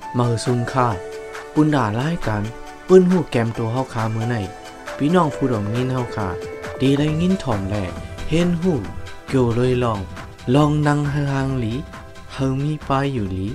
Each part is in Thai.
มาซุมค่าปุ้นด่าร้ายกันปื้นหูแกมตัวเฮาคามื้อไหนพี่น้องผู้ดองยินเฮาคาดีได้ยินถ่อมแลเห็นหูเกี่ยวเลยลองนั่งห่างๆหลีเฮามีป้ายอยู่หลี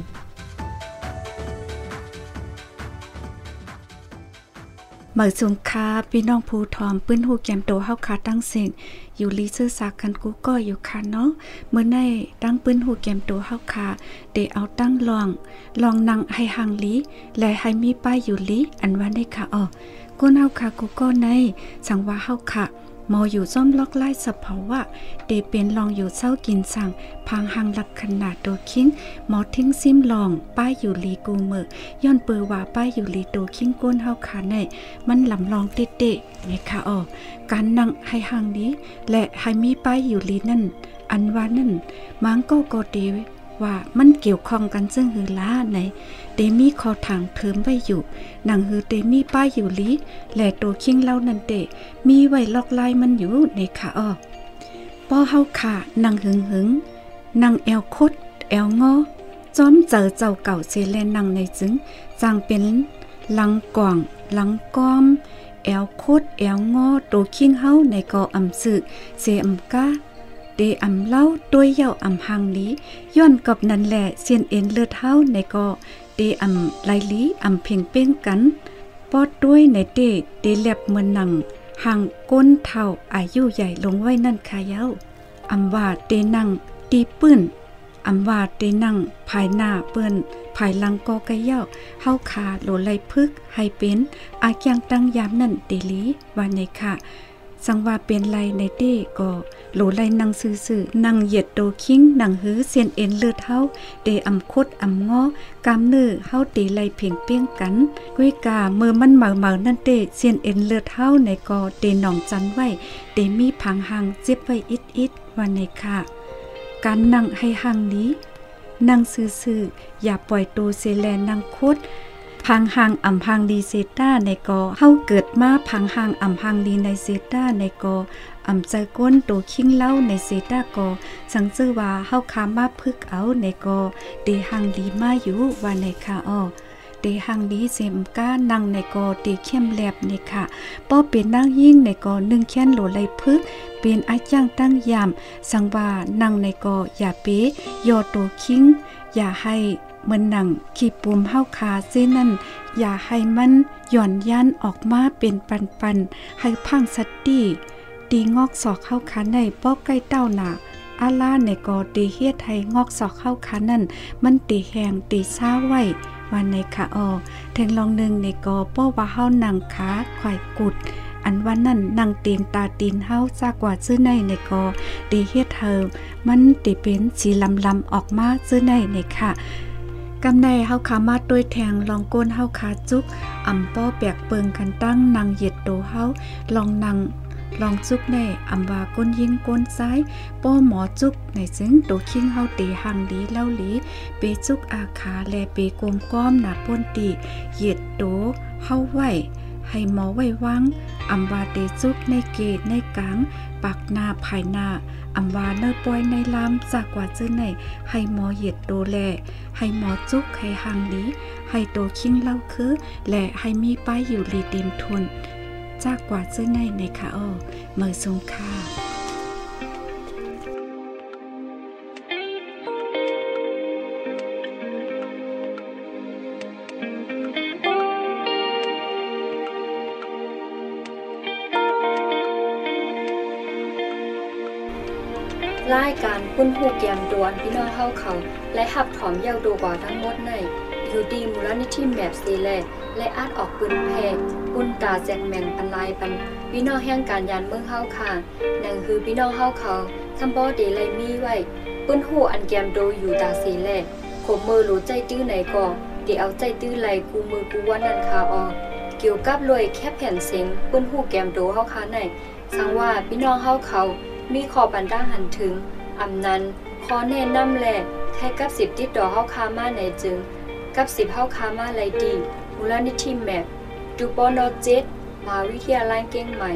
เมื่อสุงคาพี่น้องผู้ทอมปื้นหูแกมโตเฮาคาตั้งเสียงอยู่ลีซื่อสากันกูก็อยู่ค่ะเนาะเมื่อในตั้งปื้นหูแกมโตเฮาคาได้เอาตั้งลองนั่งให้ห่างลีและให้มีป้ายอยู่ลีอันว่าได้ค่ะก้นเฮาคากูก็ในสังว่าเฮาค่ะมออยู่ซ่อมล็อกไล่สะเพาว่าเดเป็นลองอยู่เศร้ากินสั่งพังหังหลักขนาดโตคิงหมอทิ้งซิมลองป้ายอยู่ลีกูเมอย้อนเปือว่าป้ายอยู่ลีโตคิงก้นเฮาขาในมันลำลองเตะๆนะคะการนั่งให้ห่างนี้และให้มีป้ายอยู่ลีนั่นอันว่านั่นมังก็ดีว่ามันเกี่ยวข้องกันซึ่งหือล้าในเตมีคอทางเทิมไว้อยู่หนังหือเตมีป้ายอยู่ลีและโตคิงเล่านั่นเตมีไว้ลอกลายมันอยู่ในค่ะป้อเฮาค่ะนั่งหึงนั่งแอวคดแอวงอจอมเจอเจ้าเก่าเสแลนั่งในจึงจางเป็นหลังกว่างหลังก้อมแอวคดแอวงอโตคิงเฮาในกออำสึเสอำกาเดอำเล่าด้วยเย่าอำหังลีย้อนกับนั่นแหละเสียนเอ็นเลือดเฮาในก็เดอำไลลีอำเพ่งเป้งกันปอดด้วยในเดแลบเหมือนหนังห่างก้นเท่าอายุใหญ่ลงไว้นั่นค่ะเย้าอำว่าเดนั่งตีปื้นอำว่าเดนั่งภายหน้าเปิ้นภายหลังก็กะเย้าเฮาขาโหลไหลพึกให้เป็นอาแกงตั้งยามนั่นเดลีว่าในค่ะสังว่าเป็นไรในเต้ก็โหลไลนั่งซื่อๆนั่งเหยียดโตคิงนั่งหือเสียนเอ็นเลือดเฮาเดอำคดอำงอกามเนื้อเฮาตีไลเพียงเปี้ยงกันก้วยกาเมื่อมันเหมานั่นเต้เสียนเอ็นเลือดเฮาในก็เดหนองจันไว้เดมีผังหังเจ็บไว้อิดๆว่าในค่ะการนั่งให้หังนี้นั่งซื่อๆอย่าปล่อยโตเซแลนั่งคดพังหังอำพังดีเซต้าในกอเฮาเกิดมาพังหังอำพังดีในเซต้าในกออำใจก้นโตคิงเล่าในเซต้ากอสังซื่อว่าเฮาคามาพึกเอาในกอเดหังดีมาอยู่ว่าในค่ะเดหังดีเซมก้านั่งในกอเดเข้มแลบในค่ะป้อเป็นนั่งยิ่งในกอ1แค้นโหลไหลพึกเป็นอาจ้างตั้งยามสังว่านั่งในกออย่าเป๊ยอโตคิงอย่าให้เหมือนหนังขีปุ่มเฮาคาเส้นนั่นอย่าให้มันหย่อนยันออกมาเป็นปันให้พังสัตตีตีงอกศอกเข้าขาในป้อใกล้เต้าหนาอาล่าในกอตีเฮ็ดให้งอกศอกเข้าขานั่นมันตีแหงตีซ่าไว้วันในขาแทงลองนึงในกอป้อว่าเฮาหนังขาควายกุดอันวันนั้นนั่งตีนตาตีนเฮาซากว่าซื้อในกอตีเฮ็ดเธอมันตีเป็นสีลำออกมาซื้อในค่ะกำในเฮาขามาด้วยแทงลองก้นเฮาขาจุกอำป้อแปกเปิงกันตั้งนางเหยียดโตเฮาลองนางลองจุกในอำว่าก้นยิงก้นซ้ายป้อหมอจุกในซึ่งโตคิงเฮาตีหังดีเล่าหลีเปจุกอาขาแลเปกลมก้อมหนาป้นตีเหยียดโตเฮาไว้ให้หมอไว้วางอำว่าเตจุกในเกตในกลางปากหน้าภายหน้าอำว่าเนื้อปอยในลำจากกว่าเจ้าในให้หมอเหยียดโตแลให้หมอจุกให้หังดีให้โตคิงเล่าคือและให้มีป้ายอยู่รีเต็มทนจากกว่าเจ้าในค่ะเมื่อสงค่ารายการปุ้นหูแกมดวนพี่น้องเฮาเขาและหับถอมเยาวดูกว่าทั้งหมดในอยู่ดีมูลนิธิแมปซีแลและอาจออกปืนแพรปุ้นตาแจกแมงปันลายปันพี่น้องแห่งการยานเมืองเฮาค่ะนั่นคือพี่น้องเฮาเขาคำบ่เดไลมีไว้ปุ้นหูอันแกมโดอยู่ตาซีแลขบมือรู้ใจตื้อไหนก่อเดี๋ยวเอาใจตื้อไหลกูมือกูว่านั่นค่ะเกี่ยวกับรวยแค่แผ่นเสียงปุ้นหูแกมโดเฮาค่ะในสังว่าพี่น้องเฮาเขามีขอบันด้าหันถึงอำนั้นขอแนะนำแลใครกับ10ติดต่อเฮาคามาในจึงกับ10เฮาคามาไลดีมูลนิธิแมปดูปอน7มหาวิทยาลัยเก่งใหม่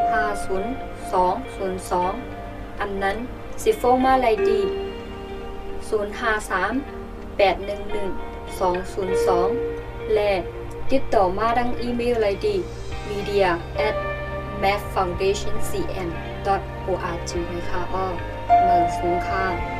50202อำนั้น10โฟมาไลดี053 811 202และติดต่อมาดังอีเมลไลน์ดี media@mapfoundationcm.org นะคะเหมือนสูงค่ะ